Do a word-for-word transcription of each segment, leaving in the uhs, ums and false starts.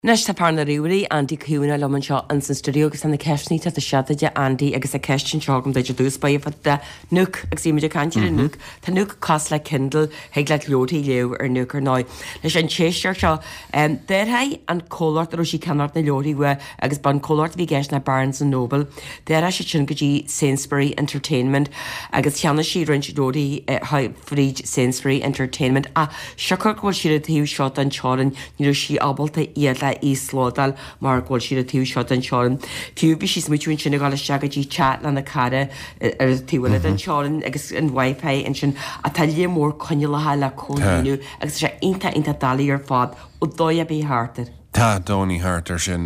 Nes tá pána riúí Andy cúna leman seo an san studio agus an na ceisní tá seaide Andy agus a ceistin seágam deidir dús ba fa de nuc ag síimeide cantir a nuc Tá nuc cos le Kindle heag le leotaí leo ar nuc ar náid. Leis an téistear seo déirtha an cóláirt ar sí canart na leotaí bhua agus ban cóláirt bhí gceis na Barnes and Noble. Déir sé sin gotí Sainsbury Entertainment agus teanna sí rinn dódaí Fríd Sainsbury Entertainment a seachar bhil siad a tíú seo an teáin ní sí ábalta iad Íslódal mar ghil siad a tíú seo an teáin. Fiú bhí sí smuitiún sinna gáil seagadtí chat le na cara ar tíhfuile an teáin agus an Wi-Fi an sin a tá lé mór coinethe le cóinú agus sé inta inta dalí ar fád ó dóid a bí hátar. Tá dóí hátar sin.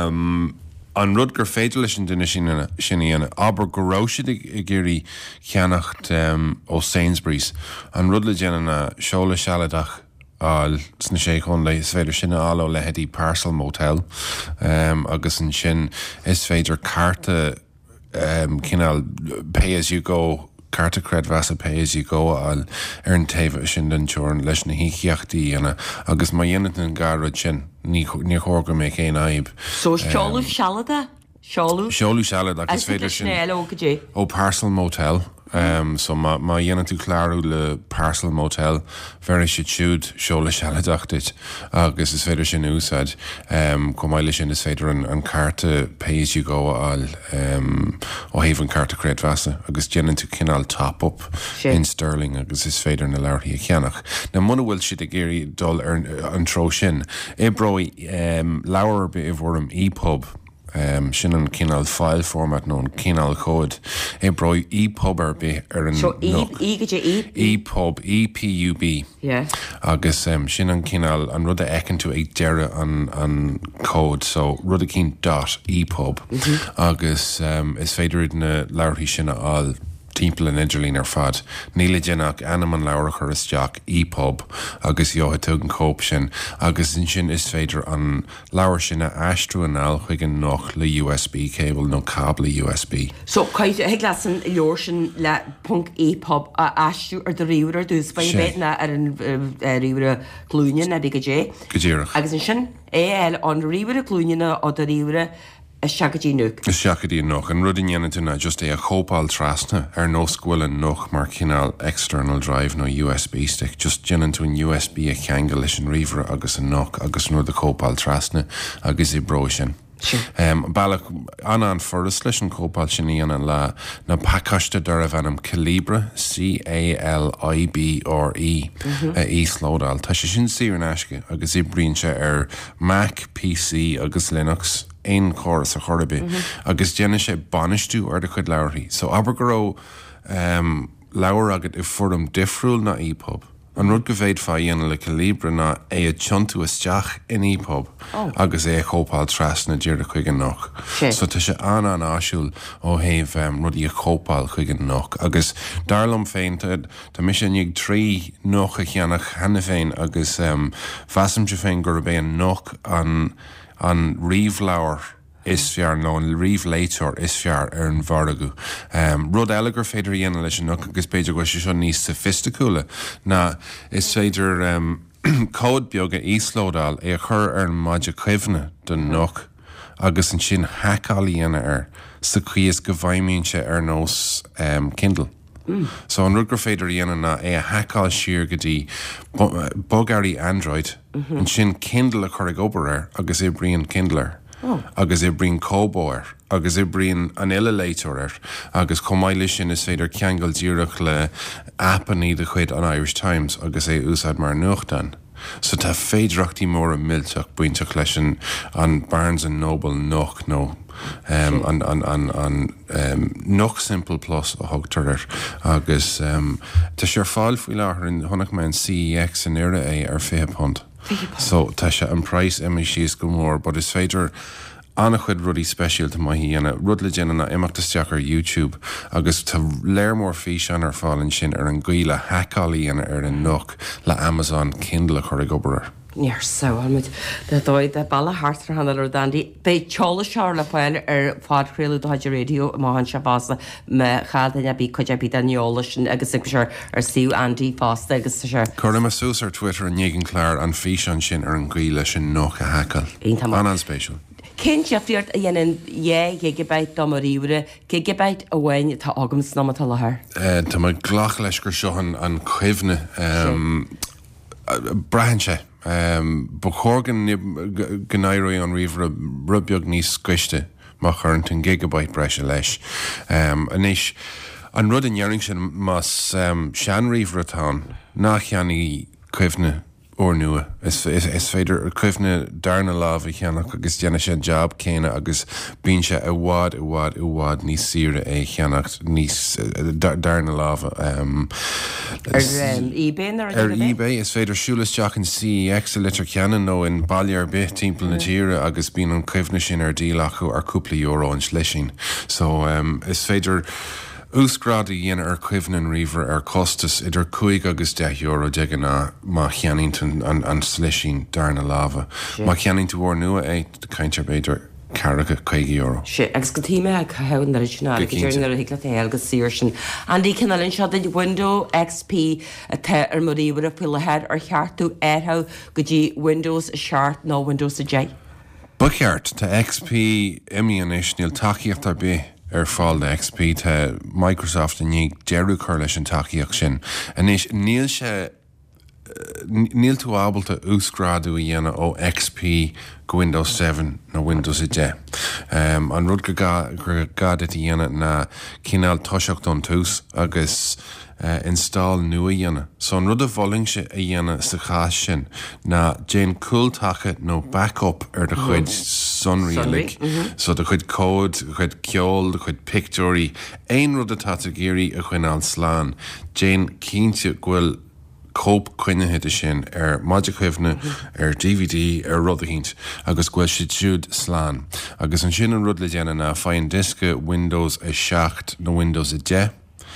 An rud gur féidir leis an duine sinna aber goráisiid i ggéirí cheannacht ó Sainsbury's. An rud le déanana seola sealadach al sna sé chun le is féidir sinna ála le headí Parcel Motel um, agus an sin is féidir carta um, cinál pay as you go carta cred vasa pay as you go al ar an taobh sin den teorin leis na hícheachtaí ana agus má dhéanana an garad sin ní chóga mé céin aib. So seolú sealada? Seolú? Seolú sealada agus féidir sin ó Parcel Motel. Um, so ma ma dhéanana tú clárú le Parcel Motel very si siúd seola sealadachtit agus is féidir sin úsáid um, comáile sin is féidir an, an carta pay as you go al um, ó héhann carta créad vasa agus déanann tú cinál top up sure. In sterling agus is féidir na leirthaí a cheannach. Na muna bhfuil siad a géirí dul ar an tro sin é brói um, leabhar be i bhórm e-pub Um, sin an cinál file format nó an cinál cód é broi e-pub ar be ar an so e-pub E P U B yeah. agus um, sin an cinál an rud a ecinn tú ag deire an, an cód so rud a cín dot e-pub mm-hmm. agus um, is féidir na leirthaí sinna áil timppla in Idirlín ar fad. Níla dénach anam an leabhar chur isteach e-pub agus jo tug an cóp sin agus in sin is féidir an leabhar sinna aistrú anál chuig an noch le U S B cable nó cable U S B. So caiit ag glasan leor sin le punk e-pub a aistrú ar de riúr ar dús ba beit na ar an riúr glúine na big dé. Gadéireach. Agus in sin é eil an riúr glúine ó de riúr Is seagadtí nuc. Is seagadtí nuc. An rud in dhéanana tú na just é a chópáil trasna ar nó scuileann nuc mar cinál external drive nó U S B stick. Just déanann tú an U S B a cheanga leis an riomhre agus an nuc agus nó de chópáil trasna agus i bró sin. Sure. Um, Bailach anna an forras leis an cópáil sin íana le na pacaiste dar a bhanam Calibre C A L I B R E mm-hmm. a Íslódal. Tá sé sin siar an aisce agus i bríonse ar Mac, P C agus Linux ein choras a chorbe mm-hmm. agus déanana sé banistú ar de chud leirthaí. So aber go raibh um, leabhar agad i fórum difriúil na e-pub. An rud go bhéid fá dhéanana le Calibre na é a tiontú isteach in e-pub oh. agus é a chópáil tras na ddíir chuig an nach. Okay. So tá sé an an áisiúil ó héh um, rudí a chópáil chuig an nach. Agus darlam féin tá mis sin ag trí nach a cheannach hena féin agus um, fasam se féin gur bé an nach an an riomhlauer is fear nó an riomhléitor is fear ar an bhardagu. Um, rud eile gur féidir dhéanana leis an nach agus beidir go sé seo níos sophisticúla na is féidir um, cód beaga Íslódal é a chur ar an maide cuimhne den nach agus an sin hacáil dhéana ar sa chuíos go bhaimíonse ar nós um, Kindle. Mm. So an rud gur féidir dhéanana é a hacáil siar go dtí bogarí Android mm-hmm. an sin Kindle a chuir obair ar agus é bríon Kindler oh. agus é bríon Kobo ar agus é bríon an eile léitor ar agus comáile sin is féidir ceangail díreach le appan iad a chuid an Irish Times agus é úsáid mar nuachtain. So tá féidirachtaí mór a milteach buinteach leis an Barnes and Noble noch nó um, an, an, an, an um, noch Simple Plus a thugtar ar agus um, tá sé fáil faoi láthair in thonnach me an C E X in ire é ar fiche punt. So tá sé an price imi síos go mór, but is féidir annach chud rudí speisialta mai dhéana rud le déanana imeachtasteach ar YouTube agus tá léir mór fís an ar fáilinn sin ar an gcuile hacáil dhéana ar an noch le Amazon Kindle a chuir ag obair ar. Níor saohamid de dóid de balla hartar hanna ar dandí. Bé teola seár le fáil ar fádréú do haidir radio máhan se bása me chaadaine bí chuide bí an neola sin agus seir ar siú Andy fásta agus se. Chuir me sús ar Twitter an nnégan chláir an fhí an sin ar an gcuile sin nó a hacail. An an spéisiúil. Cén teaftíart a dhéanaan é gigabyte domaríre, gigabyte a bhhain tá agams ná tá lethir. Tá mai ghlach leis gur seohan an cuimhne brahanse. Um, ba chógan gnáirí an riomh rubbeag níos scuiste má chuirnt an gigabyte breise leis. Um, anis, an rud an dhearing sin mas um, seanríomh ratán nach cheannaí cuimhne ó nua. Is, is, is féidir cuimhne darna láh i cheannach agus déana sé job céine agus bíonn sé i bhád i bhád i bhád níos sire é cheannacht níos darna láh. Um, Ar eBay ar eBay is féidir siúlasteach an C X a litir ceanan nó in bailíar bith timppla na tíre agus bíon an cuimhne sin ar dílachu ar cúpla euro an sleisin. So um, is féidir úsgráda dhéana ar cuimhnan riomhar ar costas idir chuig agus de euro deige ná má cheannington an, an sleisin darna láha. Má cheanningta bhór nua é de caiintear beidir Caracha chuig euro. Se agus go tíime ag heann ar sinna ar hiicla agus síir sin. Andí cinálinn seo de Windows X P a the ar maríomhar a fuilehead ar cheartú airtha go dtí Windows seart nó Windows a J. Ba cheart tá X P imíonis níl takeíocht ar bé ar fáil de X P tá Microsoft a níag dearú chuir leis an takeíocht sin. Anis níl se níl tú ábalta úsgráadú a dhéana ó X P go Windows seven nó Windows ide. Um, an rud go gada a dhéana na cinál toiseacht don tús agus uh, install nua dhéana. So an rud a bholing se a dhéana sa chás sin na déan cooltacha nó backup ar de chuid sunrialig. Mm-hmm. So de chuid cód, de chuid ceol, de chuid pictóí, ein rud a tata géirí a chuinál slán. Déan cínte ghfuil cóp cuinethe sin ar maidir chuimhne ar D V D ar rud a hínt agus gfuil si siúd slán. Agus an sin an rud le déana na fáin disca Windows a seacht nó Windows a de.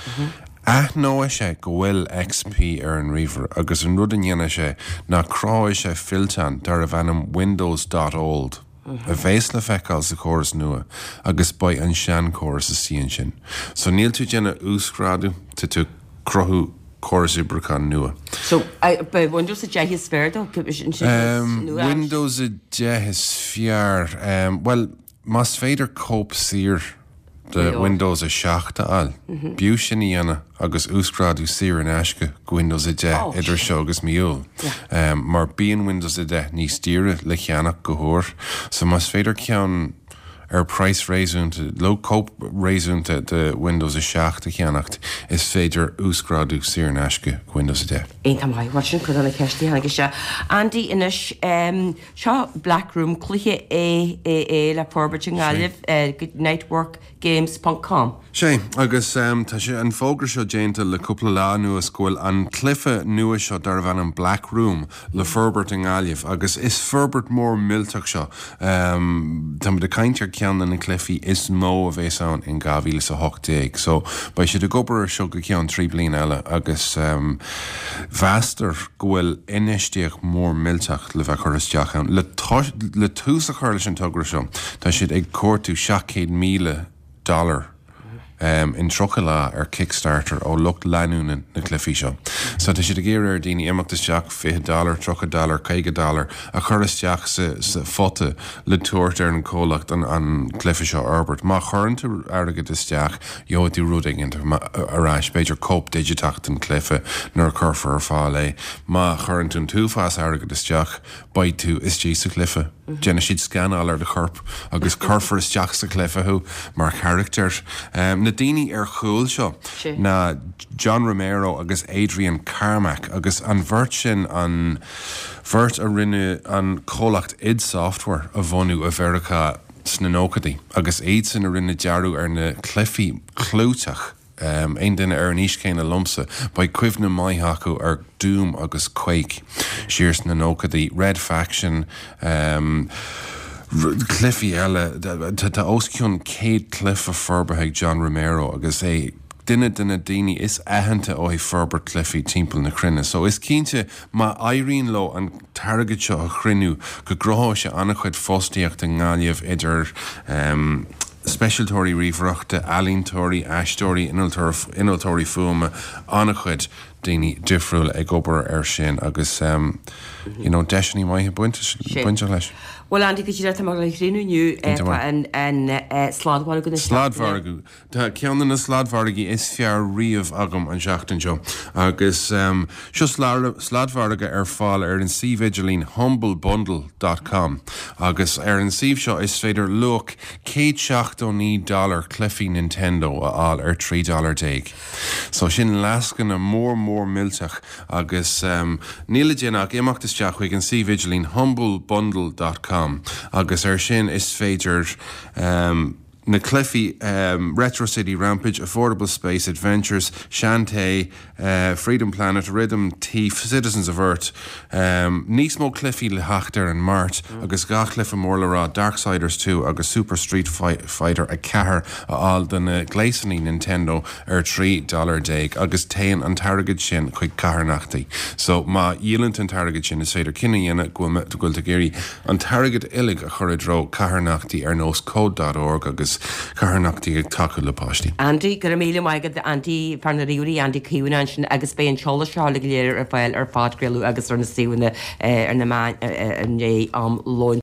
Ath nó sé go bhfuil X P ar an riomhar agus an rud an dhéana sé ná crá sé filtan dar a bhanam Windows.old. A bhés le feicáil sa chóras nua agus ba an sean chóras a síon sin. So níl tú déana úsgráadú tá tú crothú chorus ibracán nua. So, uh, by Windows a J is fair though? Um, Windows a J is fear. Um, well, mas féidir cóp sir de yeah. Windows a seachta al. Mm-hmm. Biú sin íana agus úsgráadú sir an eisce go Windows a J oh, idir seo agus miúil. Yeah. Um, mar bíon Windows a J ní stíre le cheannach go hór. So mas féidir ceann ar price réúnta, low cope réúnta de Windows a seachta cheannacht is féidir úsgráadú sir an eisce Windows a J. Ein tam hai, watching chud an a ceistí hanna se. Andy inis um, seo Black Room cluiche é é é le forbarting alibh uh, network games dot com. sé, agus um, tá sé an fógra seo déanta le cúpla lá nua scoil an clifa nua seo dar bhan an Black Room le Ferbert an Gáilibh agus is Ferbert mór milteach seo. Um, tá de caiintear cean an clifí is mó a bhééis an in gáhíle sa hochtéig. So ba sé de gobar seo go cean trí blion eile agus um, bheastar gohfuil inistíoch mór milteach le bheith chuiristeach an. Le, le tús a chuir leis an tugra seo, tá siad ag cuairtú seachtcéad míle dollar Um, in trocha ar Kickstarter ó lucht leanúna na clufií seo. So tá siad a géir ar daoine imeachtasteach fiche dollar, trocha dollar, caige dollar a churisteach sa, sa fote le tuairt ar an cólacht an, an clufi seo Herbert. Má chuirnta airgad isteach jótí rúdaigint arráis beidir cóp digitacht an clufa nar curfa ar fáil é. Má chuirnta an túfás airgad isteach baid tú is tí sa clufa. Jenna siad scanál ar de chorp agus curfar isteach sa clufaú mar character. Um, na daoine ar chúil seo sure. Na John Romero agus Adrian Carmack agus an bhirt sin an bhirt a rinne an cólacht id software a bhonú a bheracha snanócadaí agus éiad sin a rinne dearú ar na clufií clúteach. Um, ein duine ar an níos céine lumsa ba cuimhne maithacu ar Doom agus Quake sirs na nócadaí Red Faction um, Cliffy eile tá osciún céad cliff a forbathe John Romero agus é duine duine daoine is aitheanta ó Ferber Cliffy timpeall na crinne. So is cínte má éiríonn lo an targad seo a chrinú go grothó se annach chuid fóstaíocht an ngáileamh idir um, specialtóirí riomhreachta, alíntóirí, aistóirí, inaltóirí fuama annach chuid daoine difriúil ag obair ar sin agus um, you know, deisinaí maithe buinte leis. Well, Andy, could you let them like renew and and sládhar go Sládhar Tá ceanna na sládhhargaí is fear riamh agam an seachtain seo agus um, seo sládhharga ar fáil ar an C Vigilín humble bundle dot com agus ar an síomh seo is féidir luach cé seachtain dollar Cliffy Nintendo a áil ar trí dollar déag. So sin lascan a mór mór milteach agus um, níla déanaach imeachtasteach chuig an C Vigilín humble bundle dot com agus ar sin is féidir um, na Cliffy um, Retro City Rampage, Affordable Space Adventures, Shantae, uh, Freedom Planet, Rhythm Thief, Citizens of Earth, um, níos mó Cliffy le Hachter and Mart, mm. agus Gach Cliffa Morlará, Darksiders two, agus Super Street Fi- Fighter a cahar a all den uh, Gleisony Nintendo ar trí dollar déag, agus tain an targad sin chuig caharnachtaí. So má dílant an targad sin is féidir cinna dhéana gúil de géirí an targad ilig a churidró caharnachtaí ar nós code dot org agus caharnachtaí ag taú le páistí. Andy, gur míle maigad Andy Farnaríúí, Andy Ciúnan sin agus bé an teola seála léir ar fáil ar fád grillú agus ar na síúna ar na man ar an é am loin